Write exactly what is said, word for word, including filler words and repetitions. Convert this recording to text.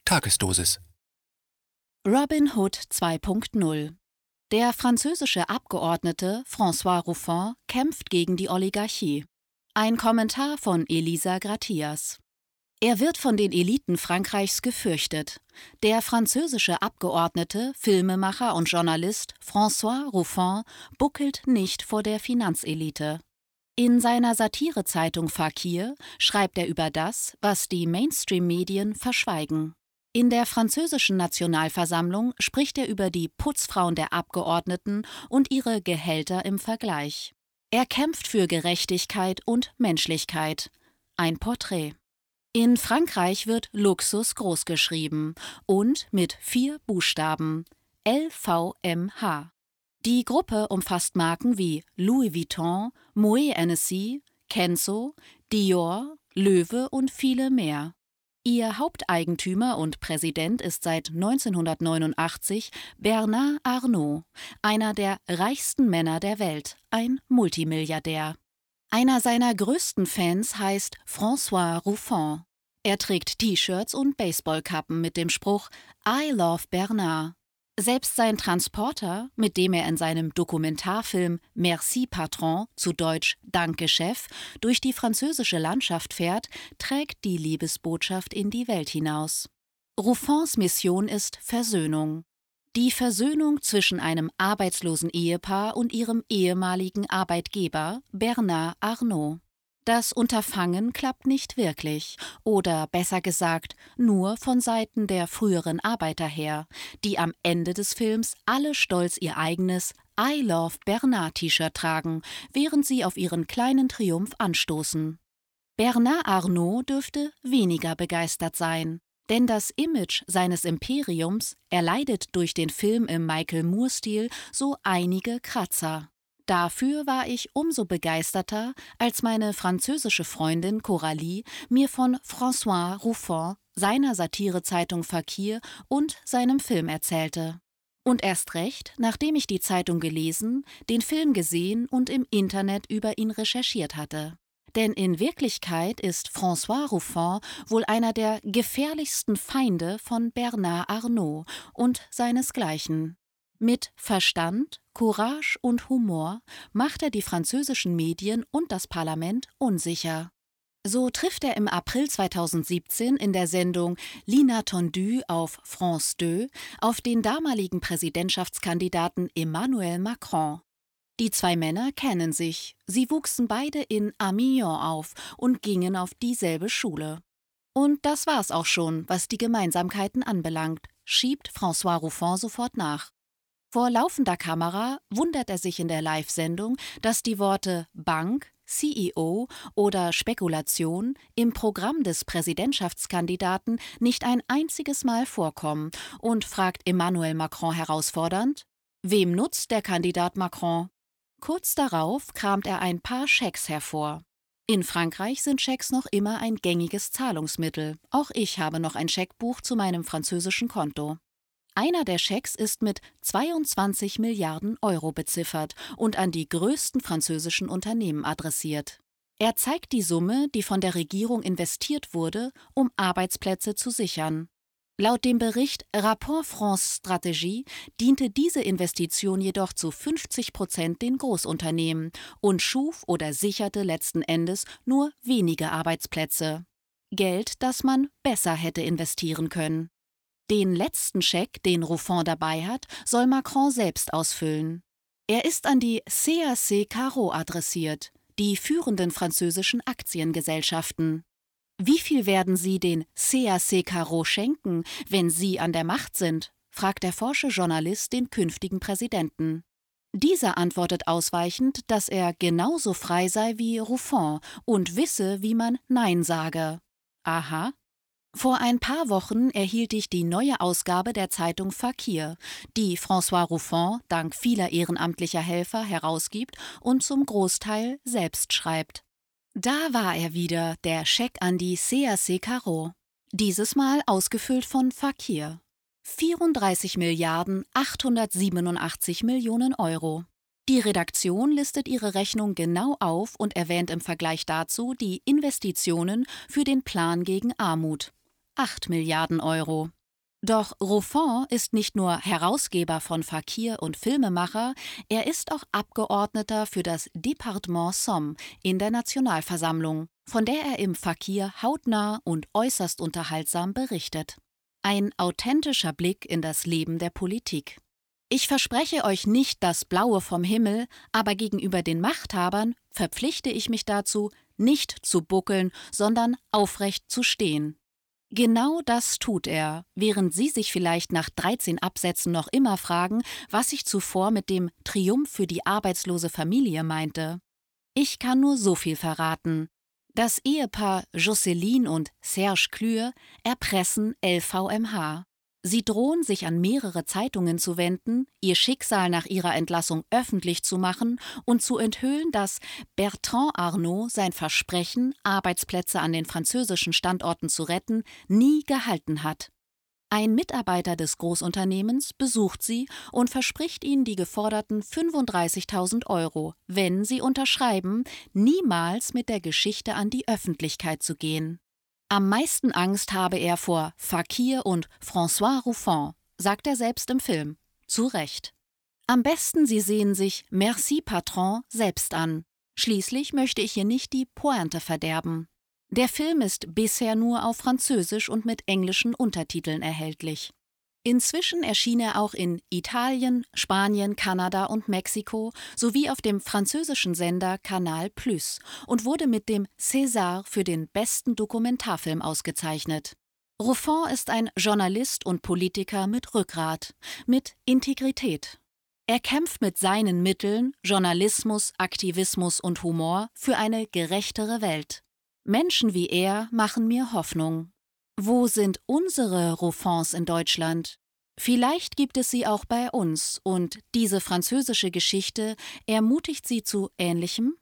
Tagesdosis. Robin Hood zwei Punkt null. Der französische Abgeordnete François Ruffin kämpft gegen die Oligarchie. Ein Kommentar von Elisa Gratias. Er wird von den Eliten Frankreichs gefürchtet. Der französische Abgeordnete, Filmemacher und Journalist François Ruffin buckelt nicht vor der Finanzelite. In seiner Satirezeitung Fakir schreibt er über das, was die Mainstream-Medien verschweigen. In der französischen Nationalversammlung spricht er über die Putzfrauen der Abgeordneten und ihre Gehälter im Vergleich. Er kämpft für Gerechtigkeit und Menschlichkeit. Ein Porträt. In Frankreich wird Luxus großgeschrieben und mit vier Buchstaben L V M H. Die Gruppe umfasst Marken wie Louis Vuitton, Moet Hennessy, Kenzo, Dior, Loewe und viele mehr. Ihr Haupteigentümer und Präsident ist seit neunzehnhundertneunundachtzig Bernard Arnault, einer der reichsten Männer der Welt, ein Multimilliardär. Einer seiner größten Fans heißt François Ruffin. Er trägt T-Shirts und Baseballkappen mit dem Spruch I love Bernard. Selbst sein Transporter, mit dem er in seinem Dokumentarfilm Merci Patron, zu Deutsch Danke Chef, durch die französische Landschaft fährt, trägt die Liebesbotschaft in die Welt hinaus. Ruffins Mission ist Versöhnung. Die Versöhnung zwischen einem arbeitslosen Ehepaar und ihrem ehemaligen Arbeitgeber Bernard Arnault. Das Unterfangen klappt nicht wirklich, oder besser gesagt, nur von Seiten der früheren Arbeiter her, die am Ende des Films alle stolz ihr eigenes I love Bernard T-Shirt tragen, während sie auf ihren kleinen Triumph anstoßen. Bernard Arnault dürfte weniger begeistert sein, denn das Image seines Imperiums erleidet durch den Film im Michael-Moore-Stil so einige Kratzer. Dafür war ich umso begeisterter, als meine französische Freundin Coralie mir von François Ruffin, seiner Satirezeitung Fakir und seinem Film erzählte. Und erst recht, nachdem ich die Zeitung gelesen, den Film gesehen und im Internet über ihn recherchiert hatte. Denn in Wirklichkeit ist François Ruffin wohl einer der gefährlichsten Feinde von Bernard Arnault und seinesgleichen. Mit Verstand, Courage und Humor macht er die französischen Medien und das Parlament unsicher. So trifft er im April zweitausendsiebzehn in der Sendung L'Inattendu auf France zwei auf den damaligen Präsidentschaftskandidaten Emmanuel Macron. Die zwei Männer kennen sich, sie wuchsen beide in Amiens auf und gingen auf dieselbe Schule. Und das war's auch schon, was die Gemeinsamkeiten anbelangt, schiebt François Ruffin sofort nach. Vor laufender Kamera wundert er sich in der Live-Sendung, dass die Worte Bank, C E O oder Spekulation im Programm des Präsidentschaftskandidaten nicht ein einziges Mal vorkommen und fragt Emmanuel Macron herausfordernd: Wem nutzt der Kandidat Macron? Kurz darauf kramt er ein paar Schecks hervor. In Frankreich sind Schecks noch immer ein gängiges Zahlungsmittel. Auch ich habe noch ein Scheckbuch zu meinem französischen Konto. Einer der Schecks ist mit zweiundzwanzig Milliarden Euro beziffert und an die größten französischen Unternehmen adressiert. Er zeigt die Summe, die von der Regierung investiert wurde, um Arbeitsplätze zu sichern. Laut dem Bericht Rapport France Stratégie diente diese Investition jedoch zu fünfzig Prozent den Großunternehmen und schuf oder sicherte letzten Endes nur wenige Arbeitsplätze. Geld, das man besser hätte investieren können. Den letzten Scheck, den Ruffin dabei hat, soll Macron selbst ausfüllen. Er ist an die C A C Caro adressiert, die führenden französischen Aktiengesellschaften. Wie viel werden Sie den C A C Caro schenken, wenn Sie an der Macht sind? Fragt der forsche Journalist den künftigen Präsidenten. Dieser antwortet ausweichend, dass er genauso frei sei wie Ruffin und wisse, wie man Nein sage. Aha. Vor ein paar Wochen erhielt ich die neue Ausgabe der Zeitung Fakir, die François Ruffin dank vieler ehrenamtlicher Helfer herausgibt und zum Großteil selbst schreibt. Da war er wieder, der Scheck an die C A C Caro. Dieses Mal ausgefüllt von Fakir. vierunddreißig Milliarden achthundertsiebenundachtzig Millionen Euro. Die Redaktion listet ihre Rechnung genau auf und erwähnt im Vergleich dazu die Investitionen für den Plan gegen Armut. acht Milliarden Euro. Doch Ruffin ist nicht nur Herausgeber von Fakir und Filmemacher, er ist auch Abgeordneter für das Département Somme in der Nationalversammlung, von der er im Fakir hautnah und äußerst unterhaltsam berichtet. Ein authentischer Blick in das Leben der Politik. Ich verspreche euch nicht das Blaue vom Himmel, aber gegenüber den Machthabern verpflichte ich mich dazu, nicht zu buckeln, sondern aufrecht zu stehen. Genau das tut er, während Sie sich vielleicht nach dreizehn Absätzen noch immer fragen, was ich zuvor mit dem Triumph für die arbeitslose Familie meinte. Ich kann nur so viel verraten. Das Ehepaar Jocelyne und Serge Klür erpressen L V M H. Sie drohen, sich an mehrere Zeitungen zu wenden, ihr Schicksal nach ihrer Entlassung öffentlich zu machen und zu enthüllen, dass Bertrand Arnault sein Versprechen, Arbeitsplätze an den französischen Standorten zu retten, nie gehalten hat. Ein Mitarbeiter des Großunternehmens besucht sie und verspricht ihnen die geforderten fünfunddreißigtausend Euro, wenn sie unterschreiben, niemals mit der Geschichte an die Öffentlichkeit zu gehen. Am meisten Angst habe er vor Fakir und François Ruffin, sagt er selbst im Film. Zu Recht. Am besten Sie sehen sich Merci Patron selbst an. Schließlich möchte ich hier nicht die Pointe verderben. Der Film ist bisher nur auf Französisch und mit englischen Untertiteln erhältlich. Inzwischen erschien er auch in Italien, Spanien, Kanada und Mexiko sowie auf dem französischen Sender Canal Plus und wurde mit dem César für den besten Dokumentarfilm ausgezeichnet. Ruffin ist ein Journalist und Politiker mit Rückgrat, mit Integrität. Er kämpft mit seinen Mitteln, Journalismus, Aktivismus und Humor, für eine gerechtere Welt. Menschen wie er machen mir Hoffnung. Wo sind unsere Ruffins in Deutschland? Vielleicht gibt es sie auch bei uns und diese französische Geschichte ermutigt sie zu Ähnlichem?